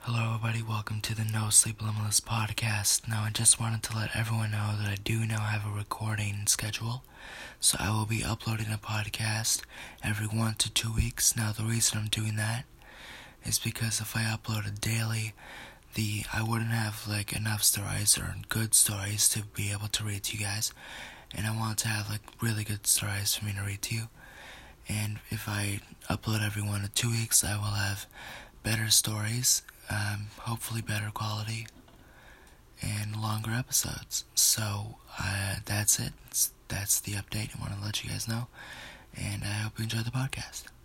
Hello everybody, welcome to the No Sleep Limitless podcast. Now I just wanted to let everyone know that I do now have a recording schedule. So I will be uploading a podcast every 1 to 2 weeks. Now the reason I'm doing that is because if I uploaded daily, I wouldn't have enough stories or good stories to be able to read to you guys. And I want to have really good stories for me to read to you. And if I upload every 1 to 2 weeks, I will have better stories, hopefully better quality, and longer episodes. So that's it. That's the update I want to let you guys know. And I hope you enjoy the podcast.